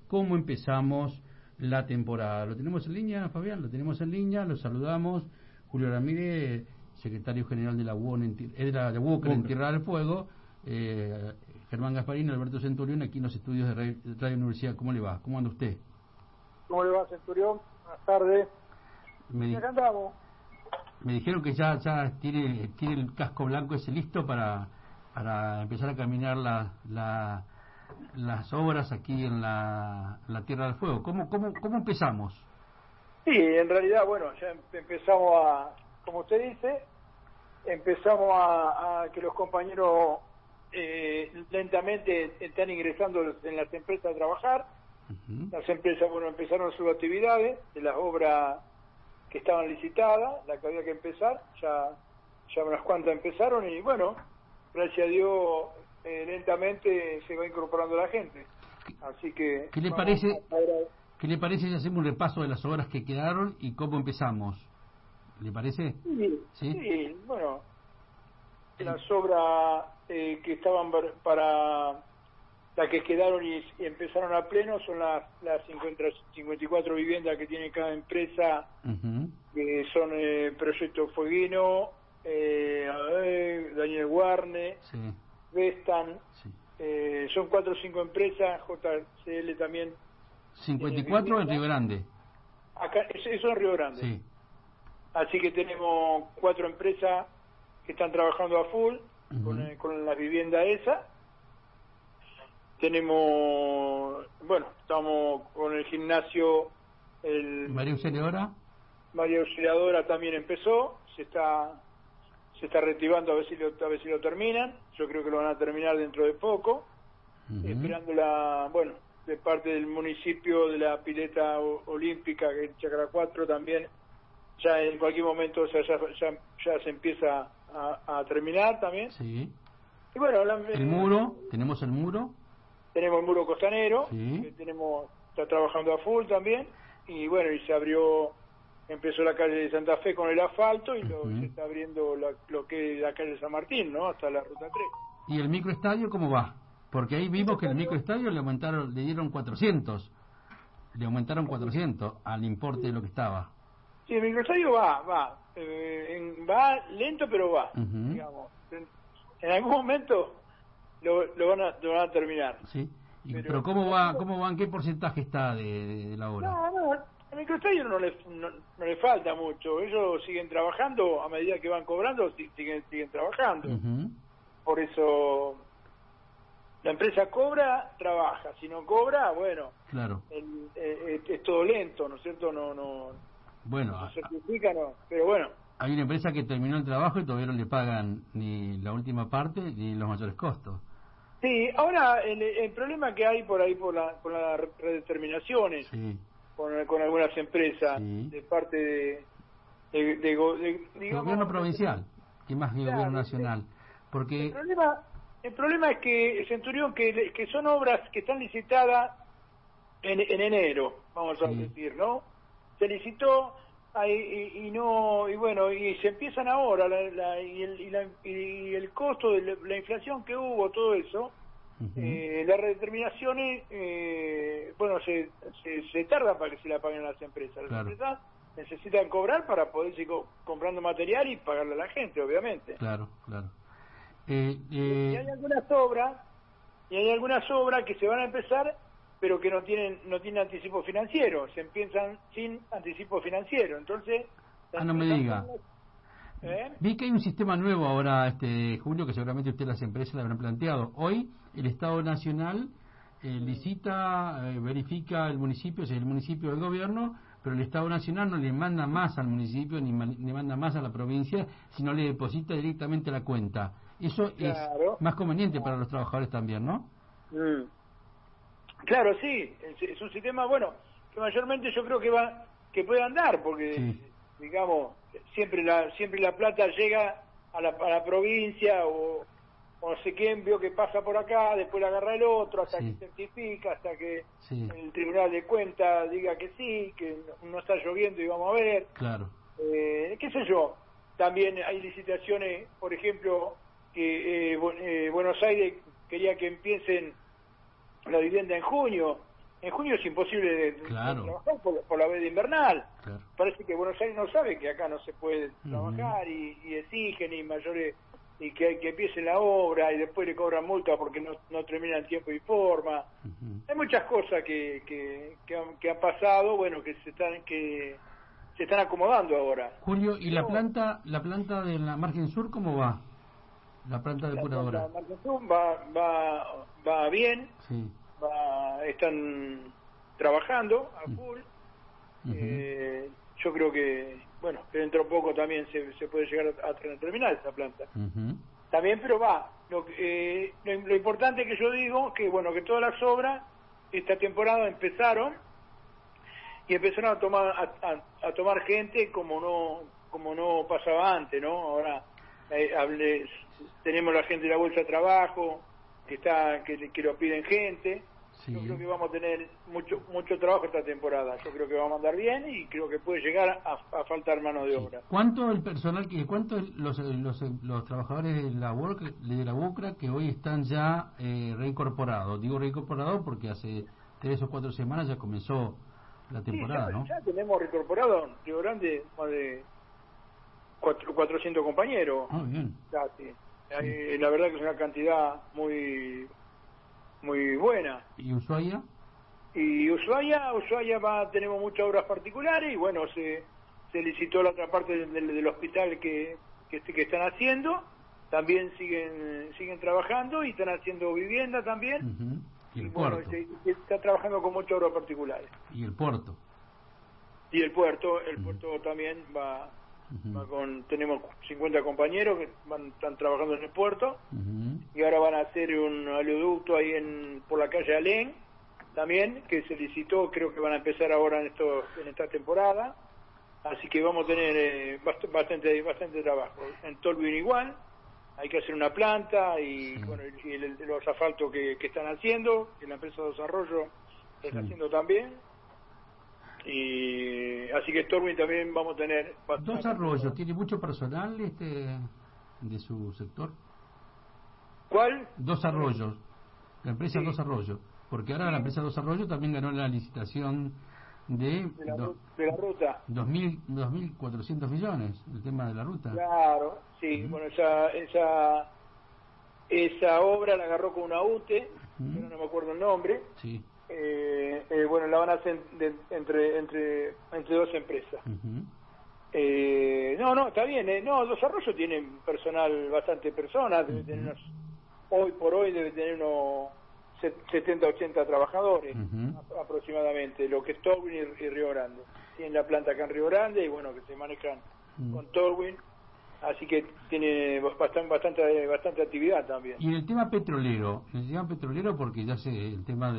cómo empezamos la temporada. ¿Lo tenemos en línea, Fabián? Lo tenemos en línea, lo saludamos. Julio Ramírez, secretario general de la UON en Tierra del Fuego. Germán Gasparini, Alberto Centurión, aquí en los estudios de Radio Universidad. ¿Cómo le va? ¿Cómo anda usted? ¿Cómo le va, Centurión? Buenas tardes. Acá andamos. Me dijeron que ya tiene el casco blanco ese listo para empezar a caminar las obras aquí en la Tierra del Fuego. ¿Cómo empezamos? Sí, en realidad, bueno, ya empezamos como usted dice, empezamos a que los compañeros lentamente están ingresando en las empresas a trabajar. Las empresas, bueno, empezaron sus actividades de las obras que estaban licitadas, la que había que empezar, ya unas cuantas empezaron y bueno, gracias a Dios lentamente se va incorporando la gente. Así que ¿Qué le parece si hacemos un repaso de las obras que quedaron y cómo empezamos? ¿Le parece? Sí, bueno, las obras que estaban para las que quedaron y empezaron a pleno son las 54 viviendas que tiene cada empresa, que son Proyecto Fueguino, Daniel Warne, Vestan, son 4 o 5 empresas, JCL también. 54 en Río Grande. Acá, eso en Río Grande. Sí. Así que tenemos 4 empresas que están trabajando a full con la vivienda esa. Tenemos, bueno, estamos con el gimnasio. María Auxiliadora. María Auxiliadora también empezó, se está reactivando a ver si lo terminan. Yo creo que lo van a terminar dentro de poco. Esperando de parte del municipio de la pileta olímpica, que es Chacra 4 también, ya en cualquier momento ya se empieza a terminar también. Sí. Y bueno, el muro, tenemos el muro. Tenemos el muro costanero, sí. Que está trabajando a full también, y bueno, y empezó la calle de Santa Fe con el asfalto y se está abriendo lo que es la calle de San Martín, ¿no? Hasta la ruta 3. ¿Y el microestadio cómo va? Porque ahí vimos que el microestadio le dieron 400. Le aumentaron 400 al importe de lo que estaba. Sí, el microestadio va lento, pero va, digamos. En algún momento lo van a terminar. Sí. Pero ¿cómo va? ¿En qué porcentaje está de la obra? No, el microestadio no le falta mucho. Ellos siguen trabajando, a medida que van cobrando, siguen trabajando. Por eso la empresa cobra, trabaja. Si no cobra, bueno, claro. Es todo lento, ¿no es cierto? Bueno, no se certifica, no. Pero bueno. Hay una empresa que terminó el trabajo y todavía no le pagan ni la última parte ni los mayores costos. Sí, ahora el problema que hay por ahí con las redeterminaciones, con algunas empresas, de parte de gobierno provincial, que más que gobierno nacional. Porque el problema es que, Centurión, que son obras que están licitadas en enero, vamos a decir, ¿no? Se licitó y bueno, y se empiezan ahora y el costo de la inflación que hubo, todo eso, las redeterminaciones, bueno, se tarda para que se la paguen las empresas. Las empresas necesitan cobrar para poder seguir comprando material y pagarle a la gente, obviamente. Claro. Y hay algunas obras que se van a empezar, pero que no tienen anticipo financiero, se empiezan sin anticipo financiero, entonces... no me diga. Vi que hay un sistema nuevo ahora, Julio, que seguramente usted las empresas le habrán planteado. Hoy el Estado Nacional licita, verifica el municipio, si es el municipio del gobierno, pero el Estado Nacional no le manda más al municipio ni le manda más a la provincia, sino le deposita directamente a la cuenta. Eso es más conveniente para los trabajadores también, ¿no? Claro, sí, es un sistema, bueno, que mayormente yo creo que puede andar, porque, digamos, siempre la plata llega a la provincia o no sé quién vio que pasa por acá, después la agarra el otro, hasta que certifica, hasta que el Tribunal de Cuentas diga que sí, que no está lloviendo y vamos a ver. Claro. Qué sé yo, también hay licitaciones, por ejemplo, que Buenos Aires quería que empiecen la vivienda en junio, en junio es imposible de trabajar por la veda invernal. Claro. Parece que Buenos Aires no sabe que acá no se puede trabajar y exigen y mayores y que empiece la obra y después le cobran multa porque no termina en tiempo y forma. Hay muchas cosas que han pasado, bueno, que se están acomodando ahora. Julio, ¿y la planta de la margen sur cómo va? La planta depuradora. La margen sur va bien. Sí. Están trabajando a full. Yo creo que, bueno, que dentro de poco también se puede llegar a terminar esa planta. También, pero va. Lo importante que yo digo, que bueno, que todas las obras esta temporada empezaron a tomar gente como no pasaba antes, ¿no? Ahora tenemos la gente de la bolsa de trabajo que lo piden gente. Sí. Yo creo que vamos a tener mucho trabajo esta temporada. Yo creo que vamos a andar bien y creo que puede llegar a faltar mano de obra. ¿Cuánto el personal los trabajadores de la UOCRA que hoy están ya reincorporados? Digo reincorporados porque hace 3 o 4 semanas ya comenzó la temporada, sí, ¿no? Ya tenemos reincorporado en Río Grande más de 400 compañeros. Ah, bien. Ya, sí. La verdad que es una cantidad muy buena. ¿Y Ushuaia? Y Ushuaia tenemos muchas obras particulares y bueno, se licitó la otra parte del hospital que están haciendo, también siguen trabajando y están haciendo vivienda también. Y el bueno, puerto. se está trabajando con muchas obras particulares. Y el puerto. Y el puerto también va tenemos 50 compañeros que están trabajando en el puerto y ahora van a hacer un oleoducto ahí por la calle Alén también, que se licitó, creo que van a empezar ahora en esta temporada, así que vamos a tener bastante trabajo. En Tolwyn igual, hay que hacer una planta y bueno, y los asfaltos que están haciendo, que la empresa de desarrollo está haciendo también. Y así que Tolwyn también vamos a tener Dos Arroyos tiene mucho personal de su sector. ¿Cuál? Dos Arroyos, la empresa Dos Arroyos, porque ahora la empresa Dos Arroyos también ganó la licitación de la ruta 2.400 millones, el tema de la ruta. Claro, sí. Bueno, esa obra la agarró con una UTE, pero no me acuerdo el nombre. Sí. Bueno, la van a hacer entre dos empresas. No, está bien. No, Dos Arroyos tienen bastante personas, debe tener hoy por hoy debe tener unos 70, 80 trabajadores aproximadamente, lo que es Tolwyn y Río Grande. Tienen la planta acá en Río Grande y bueno, que se manejan con Tolwyn, así que tiene bastante actividad también. Y en el tema petrolero, porque ya sé el tema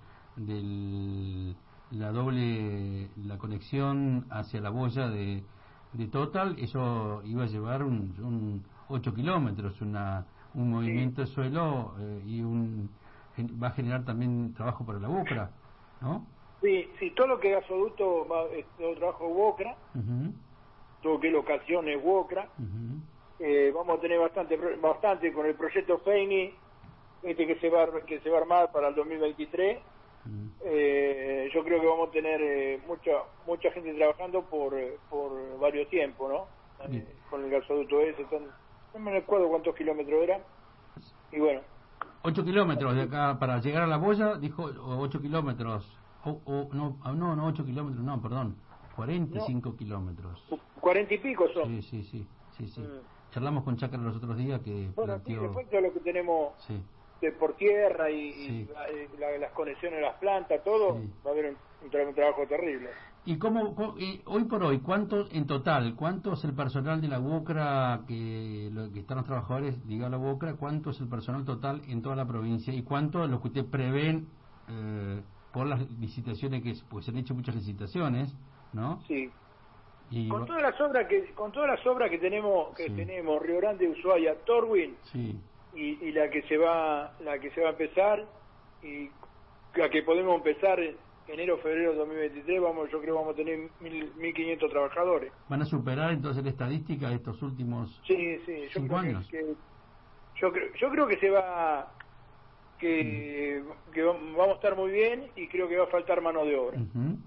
la conexión hacia la boya de Total, eso iba a llevar un 8 kilómetros, un movimiento de suelo y va a generar también trabajo para la UOCRA, ¿no? Sí, todo lo que es gasoducto es todo trabajo de UOCRA, todo lo que es locaciones UOCRA. Vamos a tener bastante con el proyecto FEINI, que se va a armar para el 2023. Yo creo que vamos a tener mucha gente trabajando por varios tiempos, ¿no? Con el gasoducto ese, no me acuerdo cuántos kilómetros eran. Y bueno, 8 kilómetros de acá para llegar a la boya, dijo, 8 kilómetros. No, 8 kilómetros, no, perdón, 45 kilómetros. 40 y pico son. Sí. Charlamos con Chácara los otros días que planteó... después de lo que tenemos por tierra y las conexiones de las plantas, todo, va a haber un trabajo terrible. ¿Y hoy por hoy, cuánto es el personal de la UOCRA, que están los trabajadores, diga la UOCRA, cuánto es el personal total en toda la provincia y cuánto es lo que usted prevén por las licitaciones pues se han hecho muchas licitaciones, ¿no? Sí. Y con todas las obras que tenemos Río Grande, Ushuaia, Tolwyn, y la que se va a empezar y la que podemos empezar enero, febrero de 2023, yo creo que vamos a tener 1.500 trabajadores. ¿Van a superar entonces la estadística de estos últimos 5 años? Yo creo que se va que vamos a estar muy bien y creo que va a faltar mano de obra.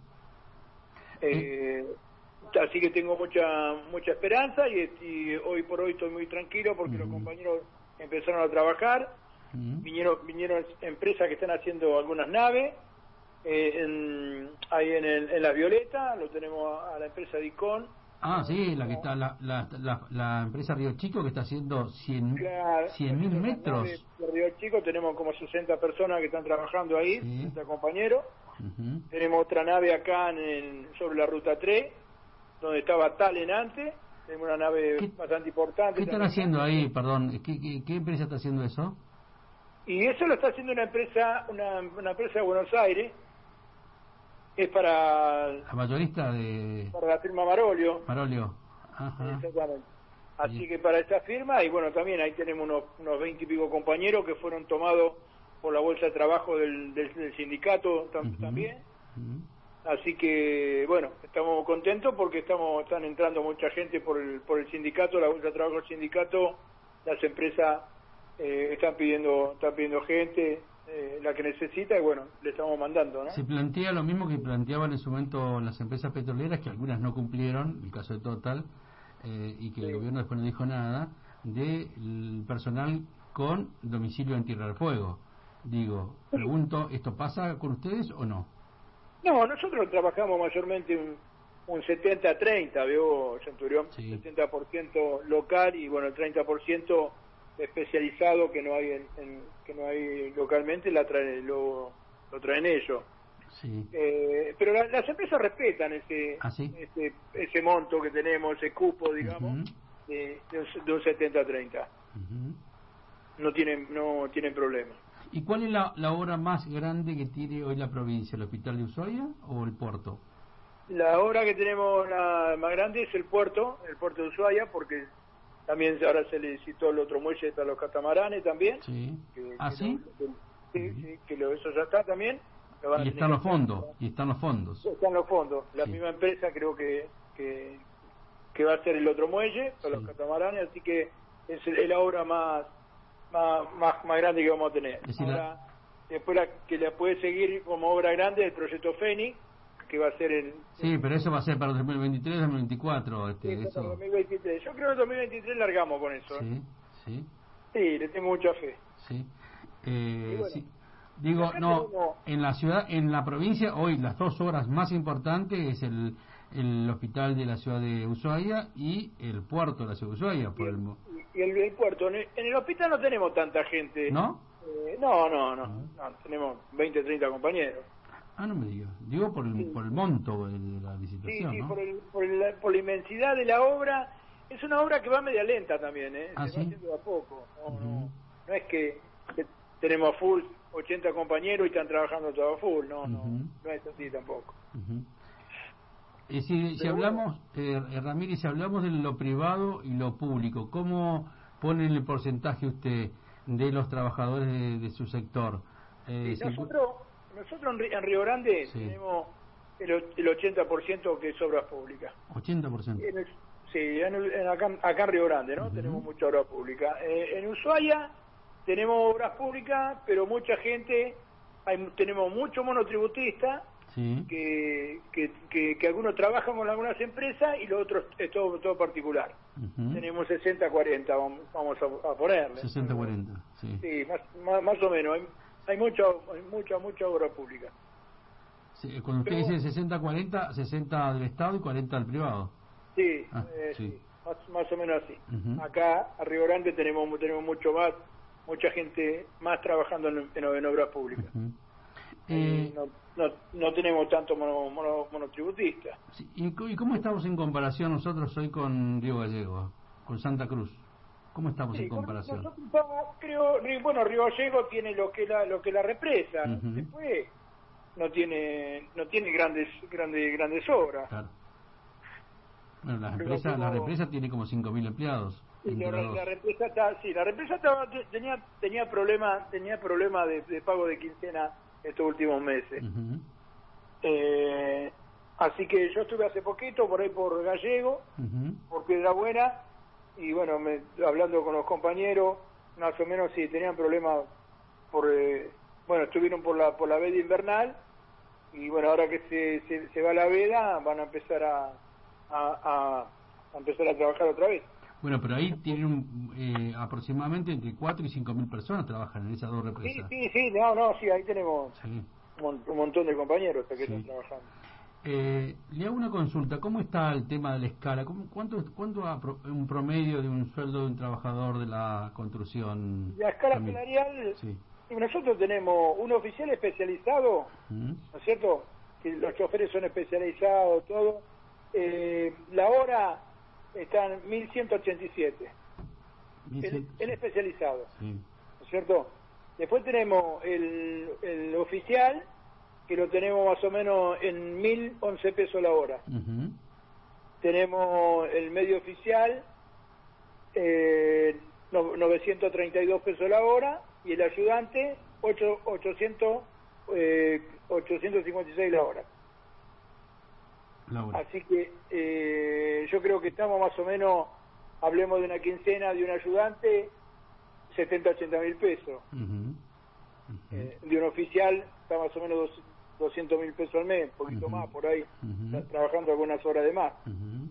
Así que tengo mucha esperanza y hoy por hoy estoy muy tranquilo porque los compañeros empezaron a trabajar, vinieron empresas que están haciendo algunas naves, ahí en La Violeta, lo tenemos a la empresa Dicon. Sí, la que está la empresa Río Chico que está haciendo 100.000 metros. De Río Chico tenemos como 60 personas que están trabajando ahí, 60 compañeros. Tenemos otra nave acá sobre la ruta 3, donde estaba Talen antes. Tenemos una nave bastante importante. ¿Qué están haciendo ahí, perdón? ¿Qué empresa está haciendo eso? Y eso lo está haciendo una empresa de Buenos Aires. Es para... La mayorista de... Para la firma Marolio. Marolio. Ajá. Exactamente. Así que para esta firma, y bueno, también ahí tenemos unos 20 y pico compañeros que fueron tomados por la bolsa de trabajo del sindicato también. Así que, bueno, estamos contentos porque están entrando mucha gente por el sindicato, la bolsa de trabajo del sindicato, las empresas están pidiendo gente, la que necesita, y bueno, le estamos mandando, ¿no? Se plantea lo mismo que planteaban en su momento las empresas petroleras, que algunas no cumplieron, el caso de Total, y que el gobierno después no dijo nada, del personal con domicilio en Tierra del Fuego. Digo, pregunto, ¿esto pasa con ustedes o no? No, nosotros trabajamos mayormente un 70-30, ¿veo, Centurión? Sí. 70% local y bueno, el 30% especializado que no hay localmente lo traen ellos. Sí. Pero las empresas respetan ese monto que tenemos, ese cupo, digamos, de un 70-30. No tienen problema. ¿Y cuál es la obra más grande que tiene hoy la provincia? ¿El hospital de Ushuaia o el puerto? La obra que tenemos más grande es el puerto de Ushuaia, porque también ahora se le citó el otro muelle para los catamaranes también. Sí. Sí, eso ya está también. Y están los fondos. Están los fondos. La misma empresa creo que va a ser el otro muelle para los catamaranes, así que es la obra más grande que vamos a tener. Ahora, después que la puede seguir como obra grande el proyecto Fénix, que va a ser Sí, pero eso va a ser para el 2023, 2024. Eso. 2023. Yo creo que en 2023 largamos con eso. Sí, le tengo mucha fe. Sí. Bueno, sí. Digo, en la ciudad, en la provincia, hoy las dos obras más importantes es el hospital de la ciudad de Ushuaia y el puerto de la ciudad de Ushuaia. Y el puerto. En el hospital no tenemos tanta gente. ¿No? No, tenemos 20, 30 compañeros. No me digas. Digo por el monto de la licitación, Sí, ¿no? por la inmensidad de la obra. Es una obra que va media lenta también, Se va haciendo a poco. No es que tenemos a full 80 compañeros y están trabajando todo a full. No es así tampoco. Si hablamos, Ramírez, si hablamos de lo privado y lo público, ¿cómo pone el porcentaje usted de los trabajadores de su sector? Nosotros en Río Grande tenemos el 80% que es obras públicas. 80%. Sí, acá en Río Grande, ¿no? Tenemos mucha obra pública. En Ushuaia tenemos obras públicas, pero mucha gente, tenemos muchos monotributistas, que algunos trabajan con algunas empresas y los otros es todo particular. Tenemos 60-40, vamos a ponerle. 60-40, sí. Sí, más o menos. Hay mucha obra pública. Sí, cuando usted dice 60-40, 60 del Estado y 40 del privado. Sí, más o menos así. Acá, a Río Grande, tenemos mucha gente más trabajando en obras públicas. No tenemos tanto monotributistas. Sí. ¿Y cómo estamos en comparación nosotros hoy con Río Gallegos, con Santa Cruz? ¿Cómo estamos en comparación? Creo, Río Gallegos tiene lo que la represa. Después no tiene grandes obras. Claro. Bueno, la represa tiene como 5.000 empleados. La represa tenía problemas de pago de quincena estos últimos meses. Así que yo estuve hace poquito por ahí por Gallego, por Piedra Buena, y bueno, hablando con los compañeros, más o menos sí tenían problemas bueno, estuvieron por la veda invernal, y bueno, ahora que se va la veda, van a empezar a empezar a trabajar otra vez. Bueno, pero ahí tienen aproximadamente entre 4 y 5 mil personas trabajan en esas dos represas. Sí, sí, ahí tenemos un montón de compañeros que están trabajando. Le hago una consulta, ¿cómo está el tema de la escala? ¿Cuánto un promedio de un sueldo de un trabajador de la construcción? La escala salarial, nosotros tenemos un oficial especializado, ¿no es cierto? Que los choferes son especializados, todo. La hora están 1187 en especializado, ¿no es cierto? Después tenemos el oficial, que lo tenemos más o menos en 1011 pesos la hora. Tenemos el medio oficial, 932 pesos la hora, y el ayudante 856 la hora. Así que yo creo que estamos más o menos, hablemos de una quincena de un ayudante, 70-80 mil pesos. De un oficial está más o menos 200 mil pesos al mes, un poquito más por ahí, trabajando algunas horas de más.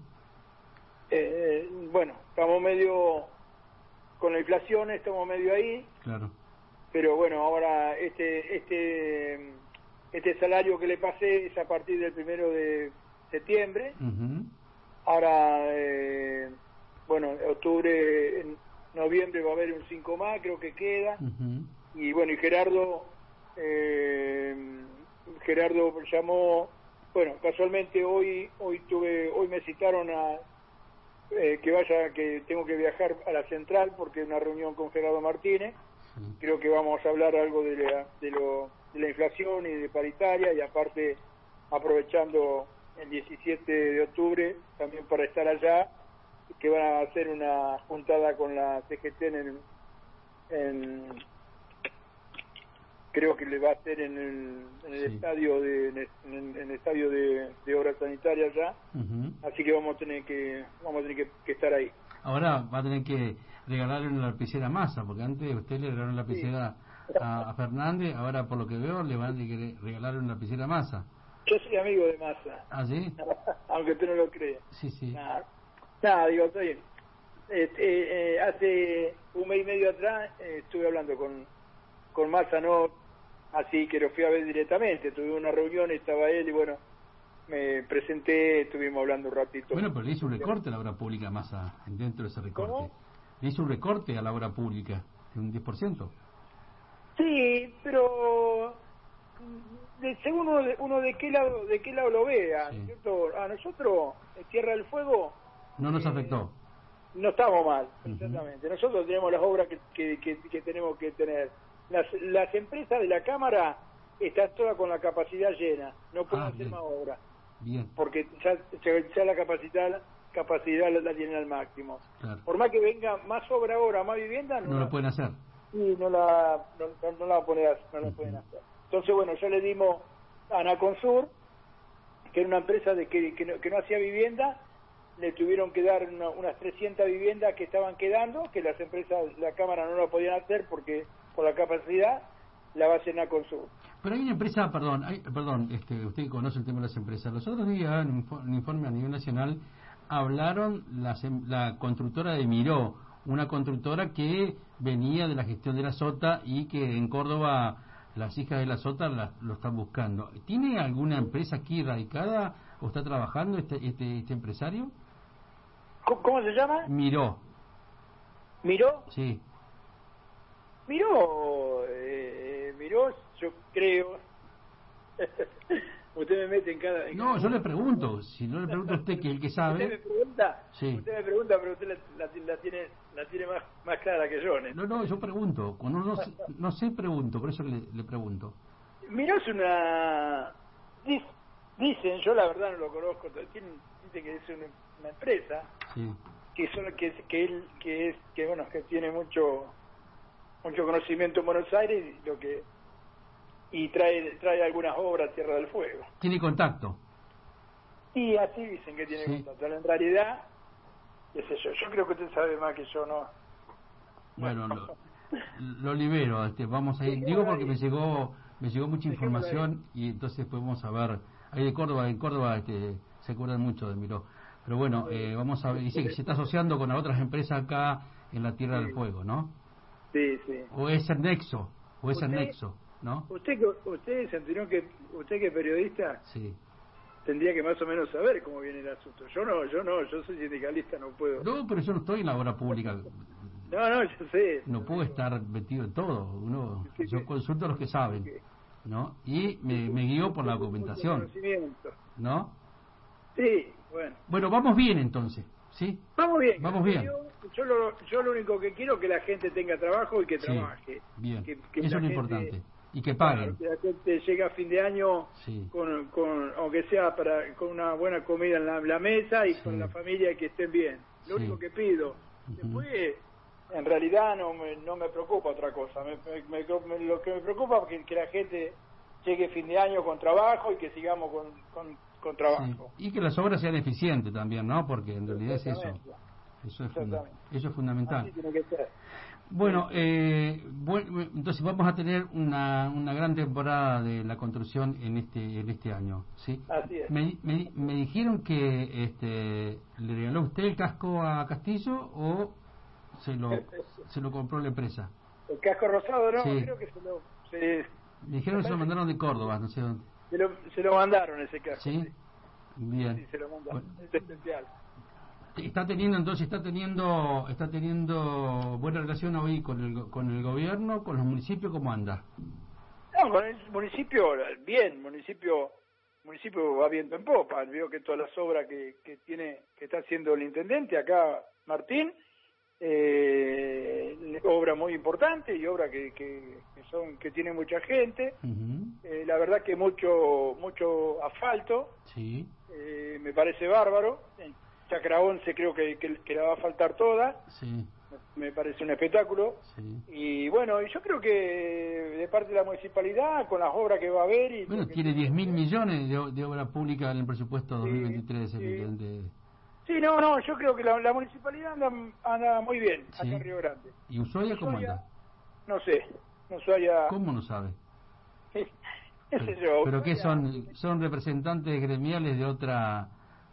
Bueno, estamos medio, con la inflación estamos medio ahí, pero bueno, ahora este salario que le pasé es a partir del 1 de septiembre. Ahora, bueno, octubre, en noviembre va a haber un 5 más, creo que queda. Y bueno, y Gerardo llamó, bueno, casualmente hoy me citaron que tengo que viajar a la central porque hay una reunión con Gerardo Martínez. Creo que vamos a hablar algo de la inflación y de paritaria, y aparte aprovechando el 17 de octubre también para estar allá, que van a hacer una juntada con la CGT creo que le va a hacer en el estadio en el estadio de obra sanitaria allá. Así que vamos a tener que estar ahí. Ahora va a tener que regalarle una lapicera a Massa, porque antes usted le regaló una lapicera a Fernández, ahora por lo que veo le van a regalar una lapicera a Massa. Yo soy amigo de Massa. ¿Ah, sí? Aunque tú no lo creas. Sí. Nada, digo, estoy hace un mes y medio atrás estuve hablando con Massa, no así que lo fui a ver directamente. Tuve una reunión, estaba él y bueno, me presenté, estuvimos hablando un ratito. Bueno, pero le hizo un recorte a la obra pública Massa, dentro de ese recorte. ¿Cómo? Le hizo un recorte a la obra pública de un 10%. Sí, pero según uno de qué lado lo vea, ¿cierto? A nosotros, Tierra del Fuego, no nos afectó. No estamos mal, exactamente. Nosotros tenemos las obras que tenemos que tener. Las empresas de la Cámara están todas con la capacidad llena, no pueden hacer más obras. Bien. Porque ya la capacidad la tienen al máximo. Claro. Por más que venga más obra ahora, más vivienda, no lo pueden hacer. Sí, no la pueden hacer. Entonces, bueno, ya le dimos a Anaconsur, que era una empresa que no hacía vivienda, le tuvieron que dar unas 300 viviendas que estaban quedando, que las empresas, la Cámara no la podían hacer porque por la capacidad la va a hacer Anaconsur. Pero hay una empresa, perdón, usted conoce el tema de las empresas. Los otros días, en un informe a nivel nacional, hablaron la constructora de Miró, una constructora que venía de la gestión de la Sota y que en Córdoba las hijas de la Sota lo están buscando. ¿Tiene alguna empresa aquí radicada o está trabajando este empresario? ¿Cómo se llama? Miró. ¿Miró? Sí. Miró, yo creo. Usted me mete en cada... No, yo le pregunto. Si no le pregunto a usted, que es el que sabe... Usted me pregunta, pero usted la tiene más clara que yo, ¿no? No, yo pregunto. Cuando no sé, pregunto. Por eso le pregunto. Miró es una... Dicen, yo la verdad no lo conozco, dicen que es una empresa que tiene mucho conocimiento en Buenos Aires y trae algunas obras a Tierra del Fuego. ¿Tiene contacto? Sí, así dicen que tiene contacto. En realidad, qué sé yo creo que usted sabe más que yo, ¿no? Bueno, lo libero. Vamos a ir, digo porque me llegó mucha información y entonces podemos saber. Ahí en Córdoba se acuerdan mucho de Miró. Pero bueno, vamos a ver, dice que se está asociando con otras empresas acá en la Tierra del Fuego, ¿no? Sí, sí. O es el nexo, ¿no? Usted, Centurión, usted que es periodista, sí, tendría que más o menos saber cómo viene el asunto. Yo no, yo soy sindicalista, no puedo. No, pero yo no estoy en la obra pública. No, yo sé. No puedo estar metido en todo. Yo consulto a los que saben, ¿no? Y me guío por la documentación, ¿no? Sí, bueno. Bueno, vamos bien entonces, ¿sí? Vamos bien. Yo lo único que quiero es que la gente tenga trabajo y que trabaje. Bien, que eso es lo importante. Y que paguen. Que la gente llegue a fin de año con aunque sea con una buena comida en la mesa y con la familia, que estén bien. Lo único que pido. Después, en realidad no me preocupa otra cosa. Lo que me preocupa es que la gente llegue a fin de año con trabajo y que sigamos con trabajo. Y que las obras sean eficientes también, ¿no? Porque en realidad es eso. Eso es fundamental. Así tiene que ser. Bueno, entonces vamos a tener una gran temporada de la construcción en este año, ¿sí? Así es. Me dijeron que le regaló usted el casco a Castillo o se lo compró la empresa. El casco rosado, ¿no? Sí. Creo que me dijeron que se lo mandaron de Córdoba, no sé dónde. Se lo mandaron ese casco. ¿Sí? Bien. Sí, se lo mandaron. Es esencial. Está teniendo buena relación hoy con el gobierno, con los municipios, ¿cómo anda? No, con el municipio bien, el municipio va viento en popa. Veo que todas las obras que está haciendo el intendente acá, Martín, obra muy importante y obra que tiene mucha gente. La verdad que mucho asfalto. Sí. Me parece bárbaro. Chacra 11 creo que la va a faltar toda. Sí. Me parece un espectáculo. Sí. Y bueno, yo creo que de parte de la municipalidad, con las obras que va a haber... Bueno, tiene 10.000 millones de obra pública en el presupuesto 2023. Sí, no, yo creo que la municipalidad anda muy bien acá en Río Grande. ¿Y Ushuaia cómo anda? No sé, Ushuaia... ¿Cómo no sabe? ¿Pero qué son representantes gremiales de otra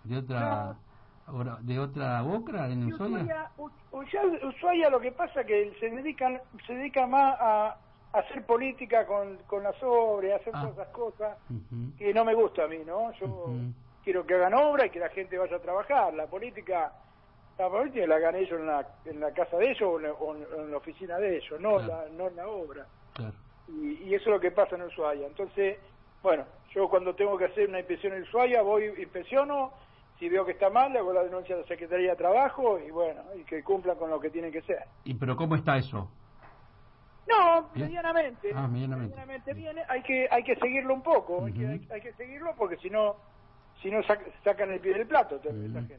OCRA en Ushuaia? Ushuaia lo que pasa es que se dedica más a hacer política con las obras, a hacer todas esas cosas que no me gusta a mí, ¿no? Yo quiero que hagan obra y que la gente vaya a trabajar. La política la hagan ellos en la casa de ellos o en la oficina de ellos, no en la obra. Claro. Y eso es lo que pasa en Ushuaia. Entonces, bueno, yo cuando tengo que hacer una inspección en Ushuaia voy, inspecciono. Si veo que está mal, le hago la denuncia a la Secretaría de Trabajo y bueno, y que cumplan con lo que tienen que ser. ¿Pero cómo está eso? No, ¿bien? Medianamente. Medianamente bien. Hay que seguirlo un poco, hay que seguirlo porque si no sacan el pie del plato esa gente.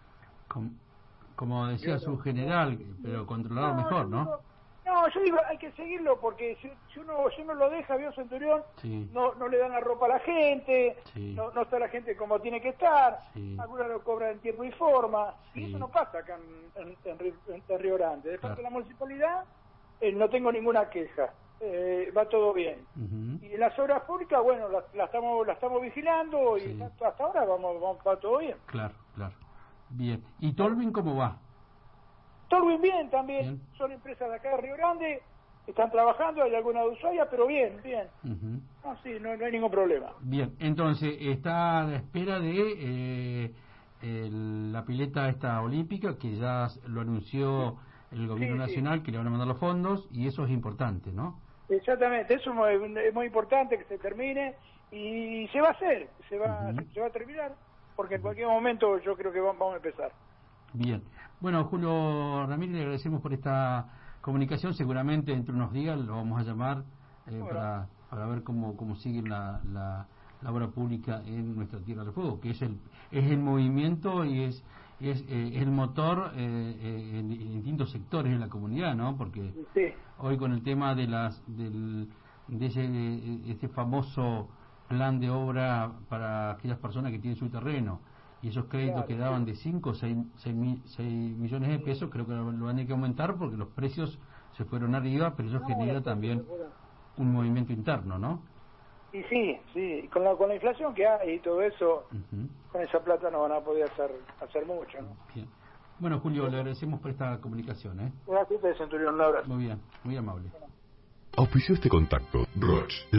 Como decía su general, pero controlado mejor, ¿no? No, yo digo, hay que seguirlo porque si uno lo deja, vio Centurión, no le dan la ropa a la gente, no está la gente como tiene que estar, algunos lo cobran en tiempo y forma, y eso no pasa acá en Río Grande. De parte de la municipalidad no tengo ninguna queja, va todo bien. Y en las obras públicas, bueno, la estamos vigilando y hasta ahora va todo bien. Claro. Bien. ¿Y Tolvin cómo va? Tolvin bien también, son empresas de acá de Río Grande, están trabajando, hay alguna de Ushuaia, pero bien. No hay ningún problema. Bien, entonces está a la espera de la pileta esta olímpica, que ya lo anunció el gobierno nacional, que le van a mandar los fondos, y eso es importante, ¿no? Exactamente, eso es muy importante que se termine, y se va a hacer, se va a terminar, porque en cualquier momento yo creo que vamos a empezar. Bien. Bueno, Julio Ramírez, le agradecemos por esta comunicación. Seguramente entre unos días lo vamos a llamar para ver cómo sigue la obra pública en nuestra Tierra del Fuego, que es el movimiento y es el motor en distintos sectores de la comunidad, ¿no? Porque hoy con el tema de este famoso plan de obra para aquellas personas que tienen su terreno, y esos créditos que daban de 5 o 6 millones de pesos, creo que lo van a tener que aumentar porque los precios se fueron arriba, pero eso genera también un movimiento interno, ¿no? Y sí, con la inflación que hay y todo eso, con esa plata no van a poder hacer mucho, ¿no? Bien. Bueno, Julio, le agradecemos por esta comunicación, ¿eh? Gracias, Centurión, un abrazo. Muy bien, muy amable. Auspició este contacto, Roche.